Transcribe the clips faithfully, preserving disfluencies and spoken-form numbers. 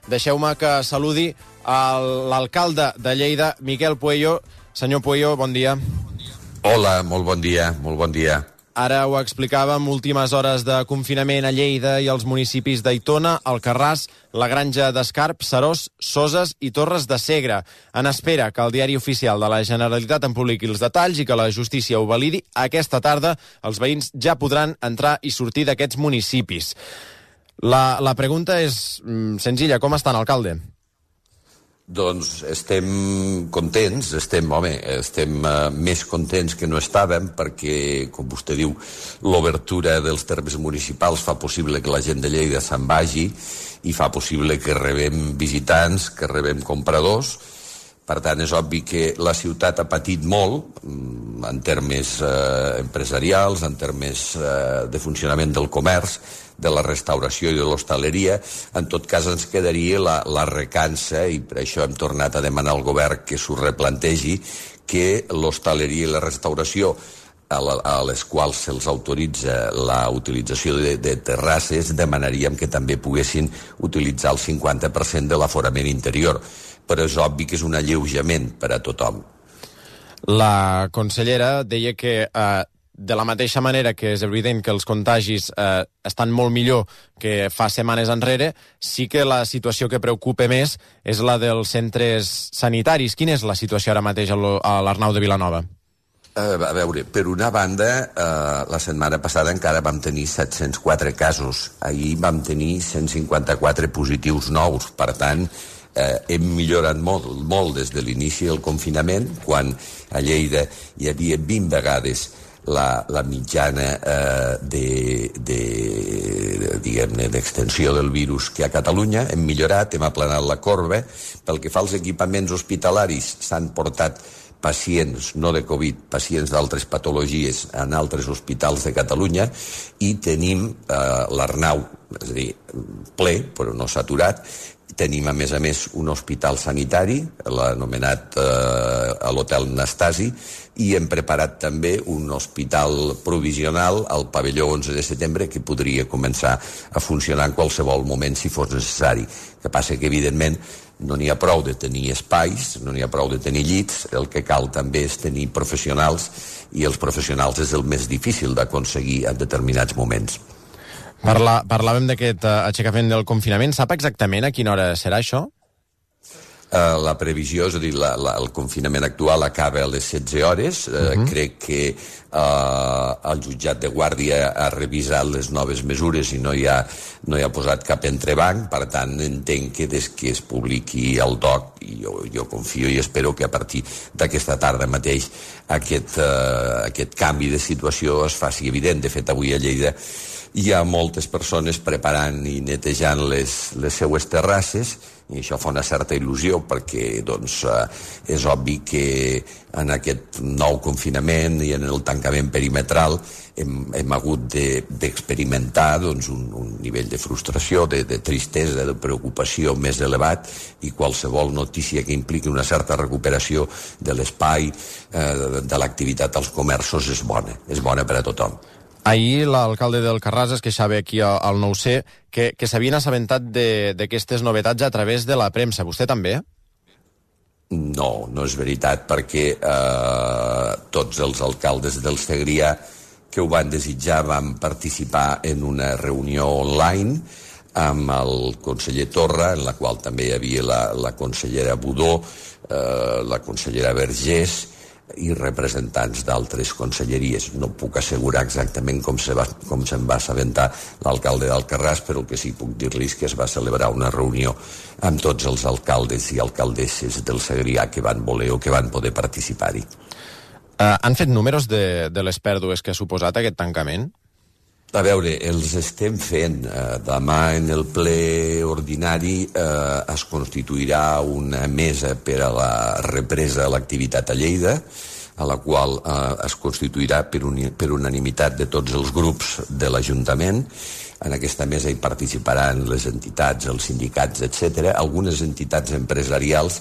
deixeu-me que saludi l'alcalde de Lleida, Miquel Pueyo. Senyor Pueyo, bon dia. Hola, molt bon dia, molt bon dia. Ara ho explicàvem, últimes hores de confinament a Lleida i als municipis d'Aitona, Alcarràs, la Granja d'Escarp, Serós, Soses i Torres de Segre. En espera que el diari oficial de la Generalitat en publiqui els detalls i que la justícia ho validi, aquesta tarda els veïns ja podran entrar i sortir d'aquests municipis. La, la pregunta és mm, senzilla, com estan, alcalde? Doncs estem contents, estem, home, estem uh, més contents que no estàvem perquè, com vostè diu, l'obertura dels termes municipals fa possible que la gent de Lleida se'n vagi i fa possible que rebem visitants, que rebem compradors. Per tant, és obvi que la ciutat ha patit molt en termes eh, empresarials, en termes eh, de funcionament del comerç, de la restauració i de l'hostaleria. En tot cas, ens quedaria la, la recança, i per això hem tornat a demanar al govern que s'ho replantegi, que l'hostaleria i la restauració, a, la, a les quals se'ls autoritza la utilització de, de terrasses, demanaríem que també poguessin utilitzar el cinquanta per cent de l'aforament interior. Però és obvi que és un alleujament per a tothom. La consellera deia que eh, de la mateixa manera que és evident que els contagis eh, estan molt millor que fa setmanes enrere, sí que la situació que preocupa més és la dels centres sanitaris. Quina és la situació ara mateix a l'Arnau de Vilanova? Uh, a veure, per una banda, uh, la setmana passada encara vam tenir set-cents quatre casos. Ahir vam tenir cent cinquanta-quatre positius nous. Per tant, eh, hem millorat molt, molt des de l'inici del confinament, quan a Lleida hi havia vint vegades la, la mitjana eh, de, de, diguem-ne, d'extensió del virus que a Catalunya. Hem millorat, hem aplanat la corba. Pel que fa als equipaments hospitalaris, s'han portat pacients, no de Covid, pacients d'altres patologies en altres hospitals de Catalunya, i tenim eh, l'Arnau, és a dir, ple, però no saturat. Tenim, a més a més, un hospital sanitari, l'anomenat eh, a l'Hotel Anastasi, i hem preparat també un hospital provisional al pavelló onze de setembre que podria començar a funcionar en qualsevol moment si fos necessari. El que passa que, evidentment, no n'hi ha prou de tenir espais, no n'hi ha prou de tenir llits, el que cal també és tenir professionals, i els professionals és el més difícil d'aconseguir en determinats moments. Parla, parlàvem d'aquest uh, aixecament del confinament. Sap exactament a quina hora serà això? Uh, la previsió, és a dir, la, la, el confinament actual acaba a les setze hores. Uh, uh-huh. Crec que uh, el jutjat de guàrdia ha revisat les noves mesures i no hi ha, no hi ha posat cap entrebanc. Per tant, entenc que des que es publiqui el D O C, i jo, jo confio i espero que a partir d'aquesta tarda mateix aquest, uh, aquest canvi de situació es faci evident. De fet, avui a Lleida hi ha moltes persones preparant i netejant les, les seues terrasses, i això fa una certa il·lusió perquè doncs, eh, és obvi que en aquest nou confinament i en el tancament perimetral hem, hem hagut d'experimentar de, doncs, un, un nivell de frustració, de, de tristesa, de preocupació més elevat, i qualsevol notícia que impliqui una certa recuperació de l'espai, eh, de, de l'activitat als comerços és bona, és bona per a tothom. Ahir l'alcalde d'Alcarràs es queixava aquí al nou C que, que s'havien assabentat d'aquestes novetats a través de la premsa. Vostè també? No, no és veritat, perquè eh, tots els alcaldes del Segrià que ho van desitjar van participar en una reunió online amb el conseller Torra, en la qual també hi havia la, la consellera Budó, eh, la consellera Vergés i representants d'altres conselleries. No puc assegurar exactament com se va, com se'n va assabentar l'alcalde d'Alcarràs, però el que sí puc dir-li és que es va celebrar una reunió amb tots els alcaldes i alcaldesses del Segrià que van voler o que van poder participar-hi. Uh, han fet números de, de les pèrdues que ha suposat aquest tancament? A veure, els estem fent. Eh, demà en el ple ordinari eh, es constituirà una mesa per a la represa de l'activitat a Lleida, a la qual eh, es constituirà per, un, per unanimitat de tots els grups de l'Ajuntament. En aquesta mesa hi participaran les entitats, els sindicats, etcètera. Algunes entitats empresarials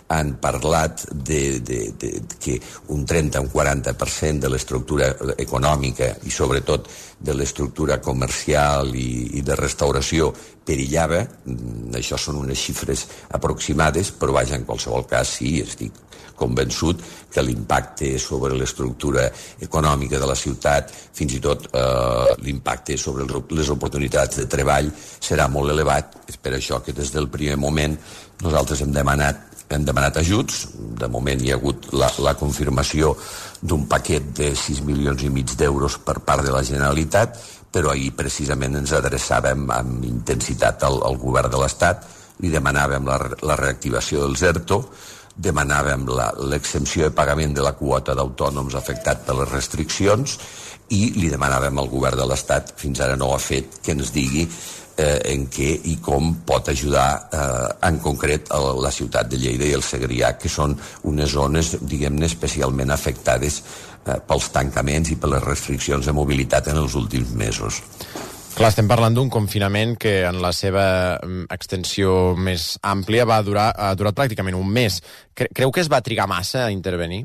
han parlat de, de, de, de que un trenta, un quaranta per cent de l'estructura econòmica i sobretot de l'estructura comercial i, i de restauració perillava. Això són unes xifres aproximades, però vaja, en qualsevol cas sí, estic convençut que l'impacte sobre l'estructura econòmica de la ciutat, fins i tot eh, l'impacte sobre les oportunitats de treball serà molt elevat. És per això que des del primer moment nosaltres hem demanat hem demanat ajuts. De moment hi ha hagut la, la confirmació d'un paquet de sis milions i mig d'euros per part de la Generalitat, però ahir precisament ens adreçàvem amb intensitat al, al govern de l'Estat, li demanàvem la, la reactivació dels ERTO, demanàvem l'exempció de pagament de la quota d'autònoms afectat per les restriccions i li demanàvem al govern de l'Estat, fins ara no ho ha fet, que ens digui eh, en què i com pot ajudar eh, en concret a la ciutat de Lleida i el Segrià, que són unes zones, diguem-ne, especialment afectades eh, pels tancaments i per les restriccions de mobilitat en els últims mesos. Clar, estem parlant d'un confinament que en la seva extensió més àmplia va durar, ha durat pràcticament un mes. Creu que es va trigar massa a intervenir?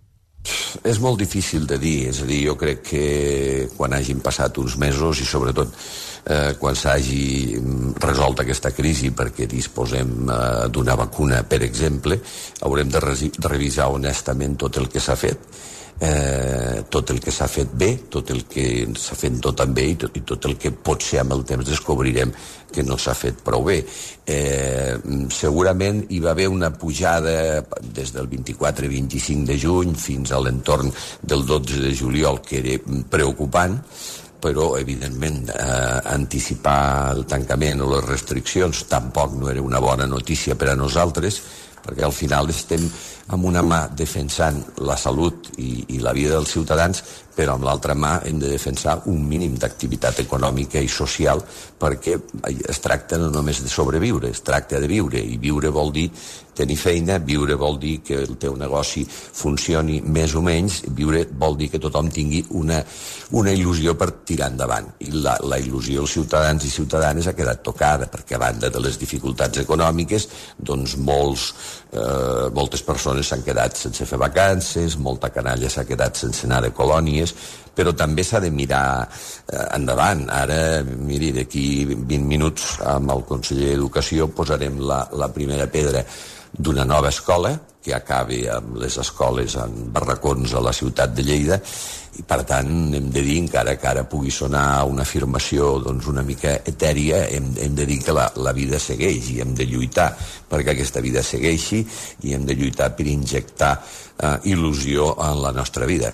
És molt difícil de dir, és a dir, jo crec que quan hagin passat uns mesos i sobretot eh, quan s'hagi resolt aquesta crisi perquè disposem eh, d'una vacuna, per exemple, haurem de, de revisar honestament tot el que s'ha fet. Eh, tot el que s'ha fet bé, tot el que s'ha fet no tan bé i tot, i tot el que potser amb el temps descobrirem que no s'ha fet prou bé. Eh, segurament hi va haver una pujada des del vint-i-quatre vint-i-cinc de juny fins a l'entorn del dotze de juliol que era preocupant, però evidentment eh, anticipar el tancament o les restriccions tampoc no era una bona notícia per a nosaltres, perquè al final estem amb una mà defensant la salut i, i la vida dels ciutadans, però amb l'altra mà hem de defensar un mínim d'activitat econòmica i social, perquè es tracta no només de sobreviure, es tracta de viure, i viure vol dir tenir feina, viure vol dir que el teu negoci funcioni més o menys, viure vol dir que tothom tingui una, una il·lusió per tirar endavant. I la, la il·lusió dels ciutadans i ciutadanes ha quedat tocada, perquè a banda de les dificultats econòmiques, doncs molts, eh, moltes persones s'han quedat sense fer vacances, molta canalla s'ha quedat sense anar de colònies, però també s'ha de mirar eh, endavant. Ara, miri, d'aquí vint minuts amb el conseller d'Educació posarem la, la primera pedra d'una nova escola que acabi amb les escoles en barracons a la ciutat de Lleida i per tant hem de dir, encara que ara pugui sonar una afirmació doncs, una mica etèria, hem, hem de dir que la, la vida segueix i hem de lluitar perquè aquesta vida segueixi i hem de lluitar per injectar eh, il·lusió en la nostra vida.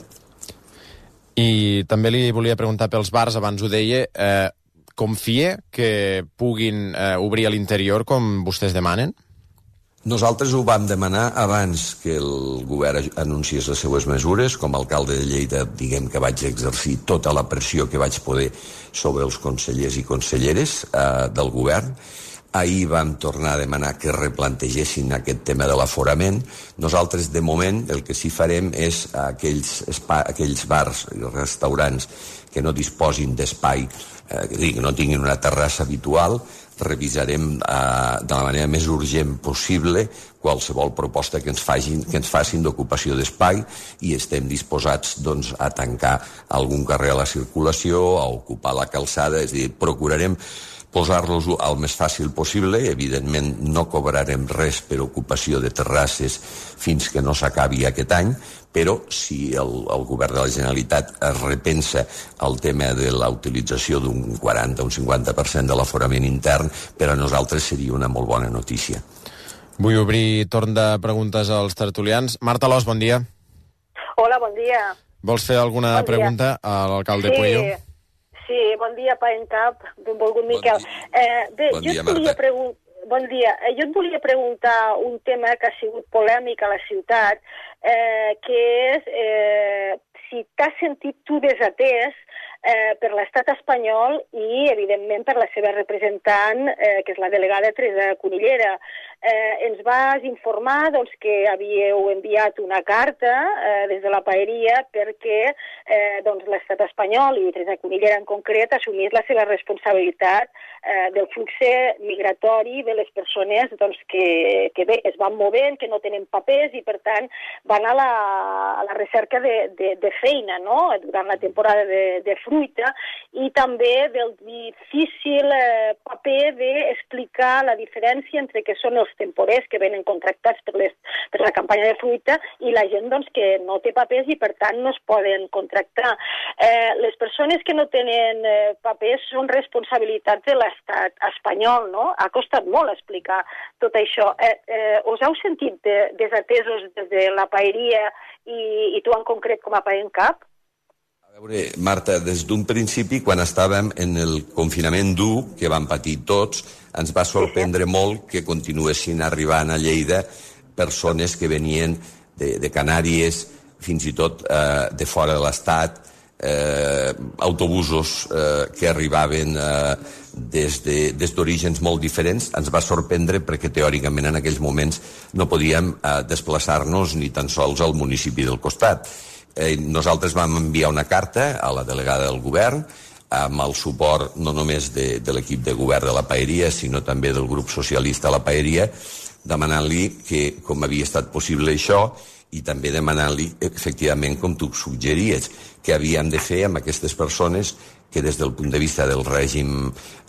I també li volia preguntar pels bars, abans ho deia, eh, confia que puguin eh, obrir a l'interior com vostès demanen? Nosaltres ho vam demanar abans que el govern anunciés les seues mesures. Com a alcalde de Lleida, diguem que vaig exercir tota la pressió que vaig poder sobre els consellers i conselleres eh, del govern. Ahir vam tornar a demanar que replantegessin aquest tema de l'aforament. Nosaltres, de moment, el que sí farem és aquells, espa, aquells bars i restaurants que no disposin d'espai, eh, que no tinguin una terrassa habitual, revisarem eh, de la manera més urgent possible qualsevol proposta que ens facin, que ens facin d'ocupació d'espai i estem disposats doncs, a tancar algun carrer a la circulació, a ocupar la calçada, és a dir, procurarem posar-los el més fàcil possible. Evidentment no cobrarem res per ocupació de terrasses fins que no s'acabi aquest any, però si el, el govern de la Generalitat es repensa el tema de la utilització d'un quaranta o un cinquanta per cent de l'aforament intern, per a nosaltres seria una molt bona notícia. Vull obrir torn de preguntes als tertulians. Marta Alòs, bon dia. Hola, bon dia. Vols fer alguna bon pregunta a l'alcalde sí, Pueyo? Sí, bon dia, pa en cap, benvolgut Miquel. Bon eh, bé, bon jo dia, et volia Marta. preguntar... Bon dia. Jo et volia preguntar un tema que ha sigut polèmic a la ciutat, eh, que és eh, si t'has sentit tu desatès eh, per l'estat espanyol i, evidentment, per la seva representant, eh, que és la delegada Teresa Cunillera. eh, ens vas informar doncs, que havíeu enviat una carta eh, des de la paeria perquè eh, doncs, l'estat espanyol i Teresa Cunillera en concret assumís la seva responsabilitat eh, del flux migratori de les persones doncs, que, que bé, es van movent, que no tenen papers i per tant van a la, a la recerca de, de, de feina, no?, durant la temporada de, de fruita, i també del difícil eh, paper d'explicar la diferència entre què són els temporers que venen contractats per, les, per la campanya de fruita i la gent doncs, que no té papers i per tant no es poden contractar. Eh, les persones que no tenen eh, papers són responsabilitat de l'estat espanyol, no? Ha costat molt explicar tot això. Eh, eh, us heu sentit de, desatesos des de la paeria i, i tu en concret com a PAENCAP? A veure, Marta, des d'un principi, quan estàvem en el confinament dur que vam patir tots, ens va sorprendre molt que continuessin arribant a Lleida persones que venien de, de Canàries, fins i tot eh, de fora de l'Estat, eh, autobusos eh, que arribaven eh, des de, des d'orígens molt diferents. Ens va sorprendre perquè teòricament en aquells moments no podíem eh, desplaçar-nos ni tan sols al municipi del costat. Eh, nosaltres vam enviar una carta a la delegada del govern amb el suport no només de, de l'equip de govern de la paeria, sinó també del grup socialista a la paeria, demanant-li que, com havia estat possible això, i també demanant-li, efectivament, com tu suggeries, que havíem de fer amb aquestes persones que des del punt de vista del règim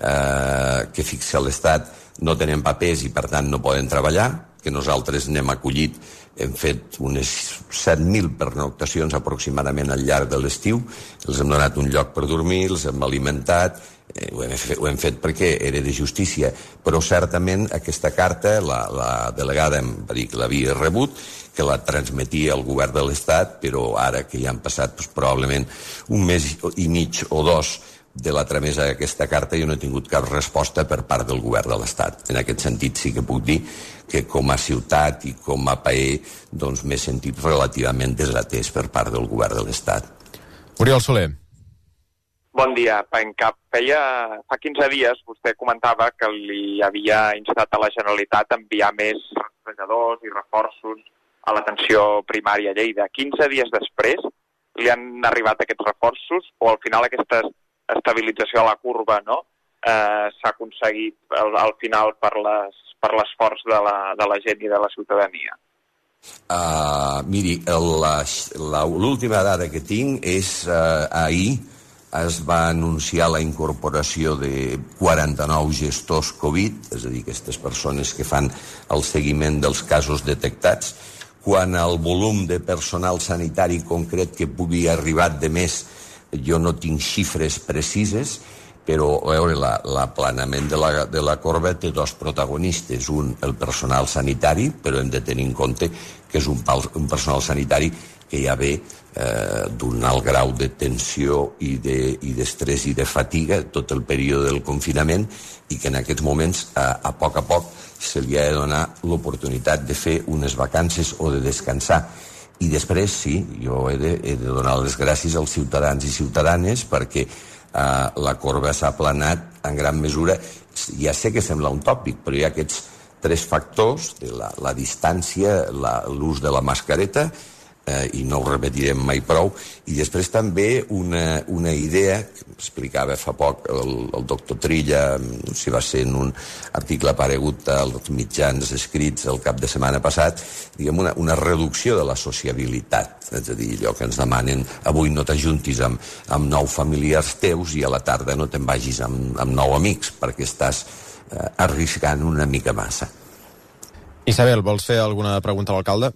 eh, que fixa l'Estat no tenen papers i, per tant, no poden treballar, que nosaltres n'hem acollit. Hem fet unes set mil pernoctacions aproximadament al llarg de l'estiu, els hem donat un lloc per dormir, els hem alimentat, eh, ho, hem fet, ho hem fet perquè era de justícia, però certament aquesta carta la, la delegada em va dir que l'havia rebut, que la transmetia al govern de l'Estat, però ara que ja han passat doncs, probablement un mes i mig o dos de la tramesa d'aquesta carta, jo no he tingut cap resposta per part del govern de l'Estat. En aquest sentit sí que puc dir que com a ciutat i com a paer doncs m'he sentit relativament desatès per part del govern de l'Estat. Oriol Soler. Bon dia, PAENCAP. Feia, fa quinze dies vostè comentava que li havia instat a la Generalitat a enviar més rastrejadors i reforços a l'atenció primària a Lleida. quinze dies després li han arribat aquests reforços o al final aquesta estabilització a la curva, no? Eh, s'ha aconseguit al, al final per les, per l'esforç de la, de la gent i de la ciutadania? Uh, miri, l'última dada que tinc és uh, ahir es va anunciar la incorporació de quaranta-nou gestors Covid, és a dir, aquestes persones que fan el seguiment dels casos detectats. Quan el volum de personal sanitari concret que pugui arribar de més, jo no tinc xifres precises, però a veure, l'aplanament de, la, de la corba té dos protagonistes. Un, el personal sanitari, però hem de tenir en compte que és un, un personal sanitari que ja ve eh, d'un alt grau de tensió i d'estrès de, i, i de fatiga tot el període del confinament i que en aquests moments, a, a poc a poc, se li ha de donar l'oportunitat de fer unes vacances o de descansar. I després, sí, jo he de, he de donar les gràcies als ciutadans i ciutadanes perquè eh, la corba s'ha aplanat en gran mesura. Ja sé que sembla un tòpic, però hi ha aquests tres factors, de la, la distància, l'ús de la mascareta, eh, i no ho repetirem mai prou, i després també una, una idea que explicava fa poc el, el doctor Trilla, no sé si va ser en un article aparegut als mitjans escrits el cap de setmana passat, diguem una, una reducció de la sociabilitat, és a dir, allò que ens demanen avui no t'ajuntis amb, amb nou familiars teus i a la tarda no te'n vagis amb, amb nou amics perquè estàs eh, arriscant una mica massa. Isabel, vols fer alguna pregunta a l'alcalde?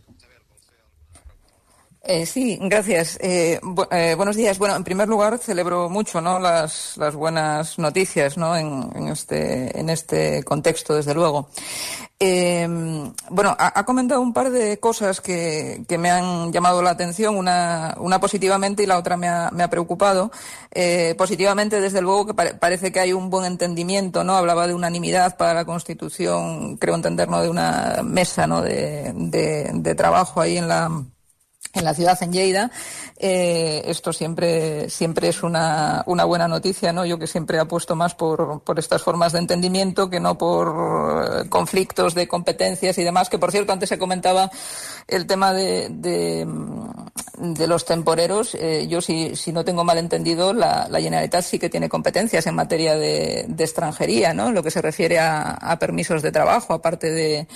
Eh, sí, gracias. Eh, bu eh, buenos días. Bueno, en primer lugar, celebro mucho, ¿no?, las, las buenas noticias, ¿no?, en, en, este, en este contexto, desde luego. Eh, bueno, ha, ha comentado un par de cosas que, que me han llamado la atención, una, una positivamente y la otra me ha, me ha preocupado. Eh, positivamente, desde luego, que pare parece que hay un buen entendimiento, ¿no? Hablaba de unanimidad para la Constitución, creo entender, ¿no?, de una mesa, ¿no?, de, de, de trabajo ahí en la en la ciudad, en Lleida. Eh, esto siempre siempre es una, una buena noticia, ¿no? Yo que siempre apuesto más por, por estas formas de entendimiento que no por conflictos de competencias y demás, que por cierto antes se comentaba el tema de, de, de los temporeros. Eh, yo si, si no tengo mal entendido, la, la Generalitat sí que tiene competencias en materia de, de extranjería, ¿no? Lo que se refiere a, a permisos de trabajo, aparte de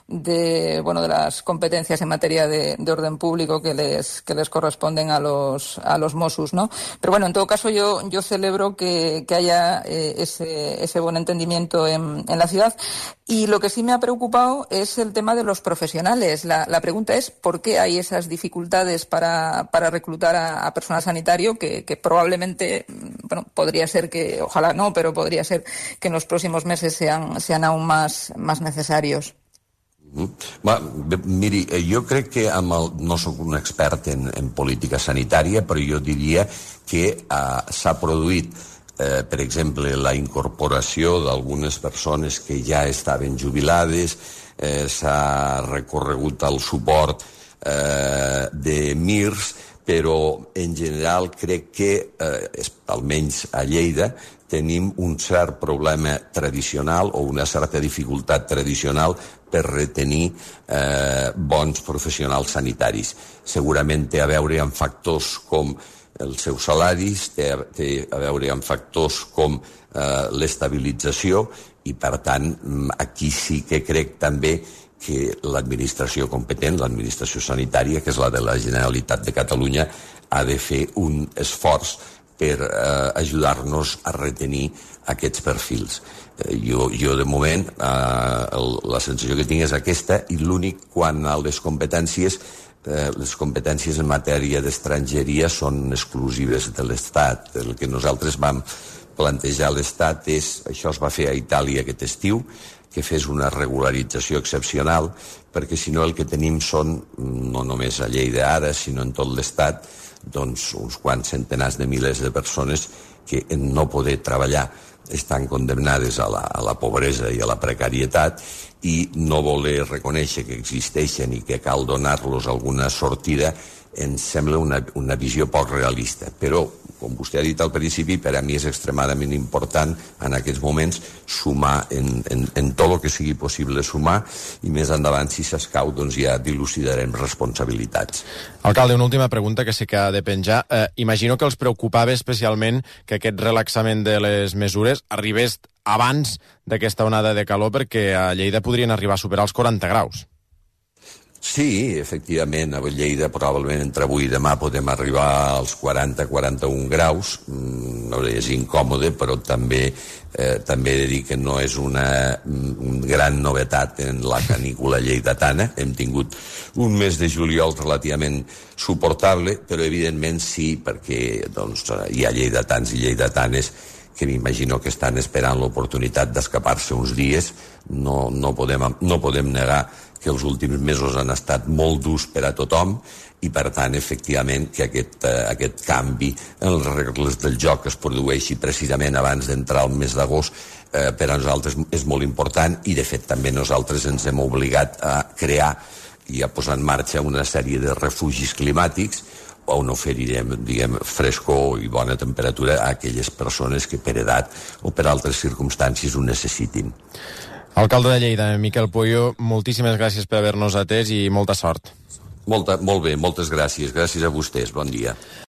de bueno de las competencias en materia de, de orden público que les que les corresponden a los a los Mossos, ¿no? Pero bueno, en todo caso yo yo celebro que, que haya eh, ese ese buen entendimiento en, en la ciudad. Y lo que sí me ha preocupado es el tema de los profesionales. La, la pregunta es ¿por qué hay esas dificultades para para reclutar a, a personal sanitario que, que probablemente, bueno, podría ser que, ojalá no, pero podría ser que en los próximos meses sean sean aún más más necesarios? Va, miri, jo crec que amb el, no sóc un expert en, en política sanitària, però jo diria que eh, s'ha produït, eh, per exemple, la incorporació d'algunes persones que ja estaven jubilades, eh, s'ha recorregut el suport eh, de M I R S, però en general crec que, eh, almenys a Lleida, tenim un cert problema tradicional o una certa dificultat tradicional per retenir eh, bons professionals sanitaris. Segurament té a veure amb factors com els seus salaris, té a, té a veure amb factors com eh, l'estabilització i, per tant, aquí sí que crec també que l'administració competent, l'administració sanitària, que és la de la Generalitat de Catalunya, ha de fer un esforç per eh, ajudar-nos a retenir aquests perfils. Eh, jo, jo, de moment, eh, el, la sensació que tinc és aquesta, i l'únic quan a les competències, eh, les competències en matèria d'estrangeria són exclusives de l'Estat. El que nosaltres vam plantejar a l'Estat és, això es va fer a Itàlia aquest estiu, que fes una regularització excepcional, perquè si no el que tenim són, no només a Lleida ara, sinó en tot l'Estat, doncs uns quants centenars de milers de persones que en no poder treballar estan condemnades a la, a la pobresa i a la precarietat, i no voler reconèixer que existeixen i que cal donar-los alguna sortida ens sembla una, una visió poc realista. Però, com vostè ha dit al principi, per a mi és extremadament important en aquests moments sumar en, en, en tot el que sigui possible sumar, i més endavant, si s'escau, doncs ja dilucidarem responsabilitats. Alcalde, una última pregunta que sé que ha de penjar. Eh, imagino que els preocupava especialment que aquest relaxament de les mesures arribés abans d'aquesta onada de calor, perquè a Lleida podrien arribar a superar els quaranta graus. Sí, efectivament, a Lleida probablement entre avui i demà podem arribar als quaranta a quaranta-un graus. No és incòmode, però també eh, també he de dir que no és una gran novetat en la canícula lleidatana. Hem tingut un mes de juliol relativament suportable, però evidentment sí, perquè doncs, hi ha lleidatans i lleidatanes que m'imagino que estan esperant l'oportunitat d'escapar-se uns dies. No, no, podem, no podem negar que els últims mesos han estat molt durs per a tothom, i per tant, efectivament, que aquest, eh, aquest canvi en les regles del joc es produeixi precisament abans d'entrar al mes d'agost, eh, per a nosaltres és molt important, i de fet també nosaltres ens hem obligat a crear i a posar en marxa una sèrie de refugis climàtics on oferirem, diguem, frescor i bona temperatura a aquelles persones que per edat o per altres circumstàncies ho necessitin. Alcalde de Lleida, Miquel Pueyo, moltíssimes gràcies per haver-nos atès i molta sort. Molta, molt bé, moltes gràcies. Gràcies a vostès. Bon dia.